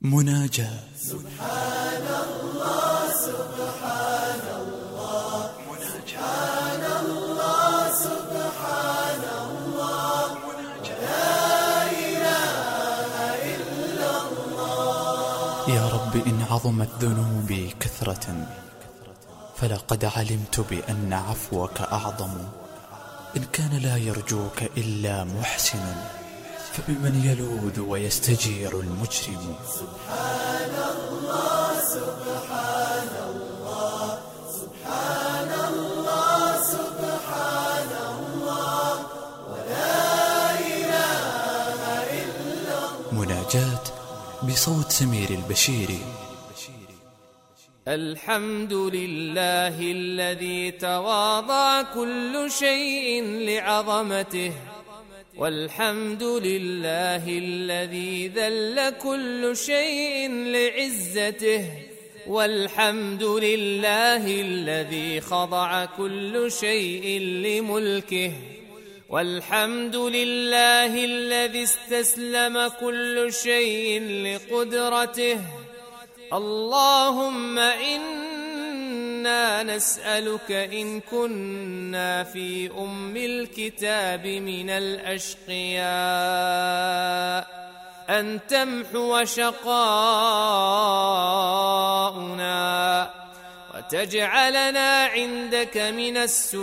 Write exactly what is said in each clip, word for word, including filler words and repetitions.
مناجاة. سبحان الله سبحان الله سبحان الله سبحان الله لا إله إلا الله. يا رب إن عظمت ذنوبي كثرة فلقد علمت بأن عفوك أعظم. إن كان لا يرجوك إلا محسن فبمن يلوذ ويستجير المجرم. سبحان الله سبحان الله سبحان الله سبحان الله ولا إله إلا الله. مناجاة بصوت سمير البشيري. الحمد لله الذي تواضع كل شيء لعظمته، والحمد لله الذي ذل كل شيء لعزته، والحمد لله الذي خضع كل شيء لملكه، والحمد لله الذي استسلم كل شيء لقدرته. اللهم إنا نسألك إن كنا في أم الكتاب من الأشقياء أن تمحو شقاؤنا وتجعلنا عندك من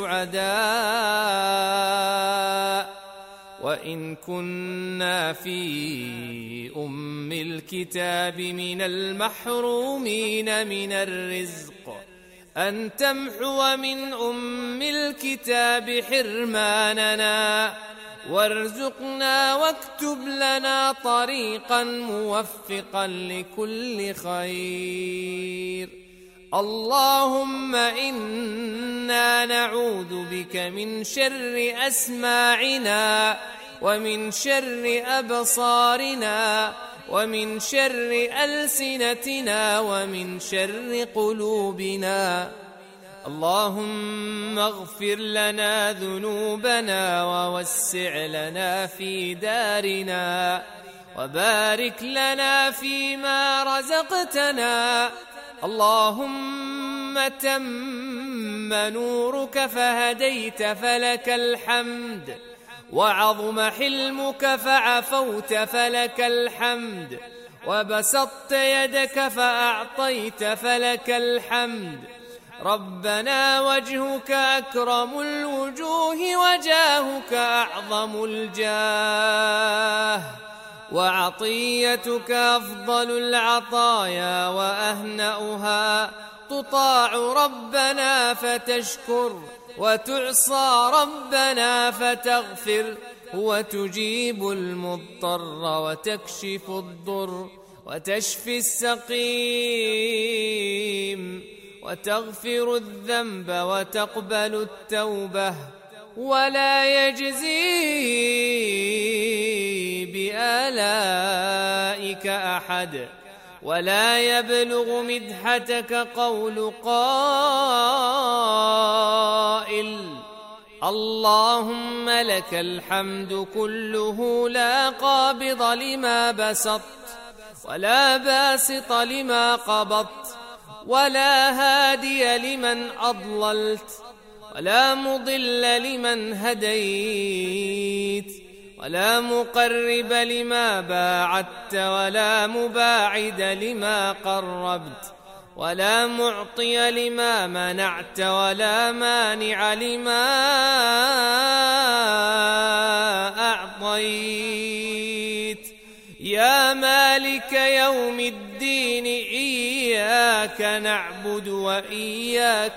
السعداء. وإن كنا في أم الكتاب من المحرومين من الرزق أن تمحو من أم الكتاب حرماننا وارزقنا واكتب لنا طريقا موفقا لكل خير. اللهم إنا نعوذ بك من شر أسماعنا ومن شر أبصارنا ومن شر ألسنتنا ومن شر قلوبنا. اللهم اغفر لنا ذنوبنا ووسع لنا في دارنا وبارك لنا فيما رزقتنا. اللهم تم نورك فهديت فلك الحمد، وعظم حلمك فعفوت فلك الحمد، وبسطت يدك فأعطيت فلك الحمد. ربنا وجهك أكرم الوجوه وجاهك أعظم الجاه، وعطيتك أفضل العطايا وأهنأها. تطاع ربنا فتشكر وتعصى ربنا فتغفر، وتجيب المضطر وتكشف الضر وتشفي السقيم وتغفر الذنب وتقبل التوبة. ولا يجزي بآلائك أحد، ولا يبلغ مدحتك قول قائل. اللهم لك الحمد كله، لا قابض لما بسطت ولا باسط لما قبضت ولا هادي لمن أضللت ولا مضل لمن هديت ولا مقرب لما باعدت ولا مباعد لما قربت ولا معطي لما منعت ولا مانع لما أعطيت. يا مالك يوم الدين إياك نعبد وإياك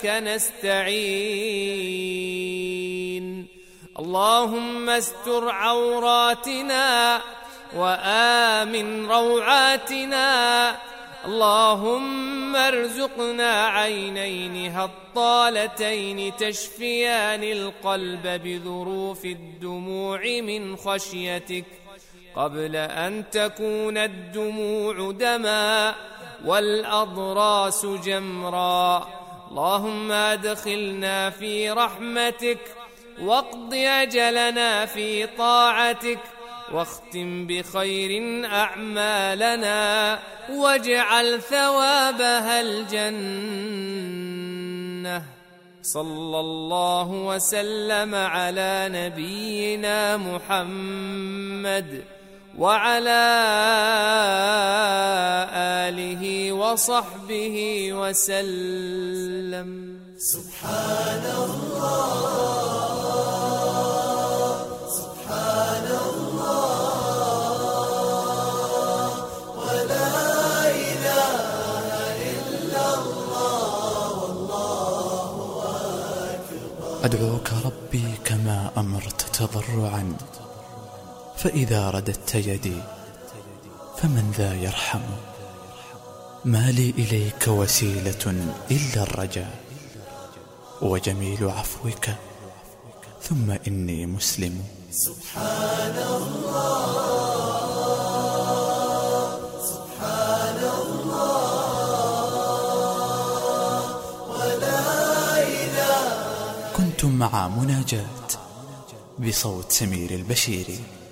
نستعين. اللهم استر عوراتنا وآمن روعاتنا. اللهم ارزقنا عينين هطالتين تشفيان القلب بذروف الدموع من خشيتك قبل أن تكون الدموع دما والأضراس جمرا. اللهم أدخلنا في رحمتك واقض أجلنا في طاعتك واختم بخير أعمالنا واجعل ثوابها الجنة. صلى الله وسلم على نبينا محمد وعلى آله وصحبه وسلم. سبحان الله سبحان الله ولا إله إلا الله والله أكبر. أدعوك ربي كما أمرت تضرعا، فإذا رددت يدي فمن ذا يرحم؟ ما لي إليك وسيلة إلا الرجاء، وجميل عفوك ثم إني مسلم. سبحان الله سبحان الله ولا إله. كنتم مع مناجاة بصوت سمير البشيري.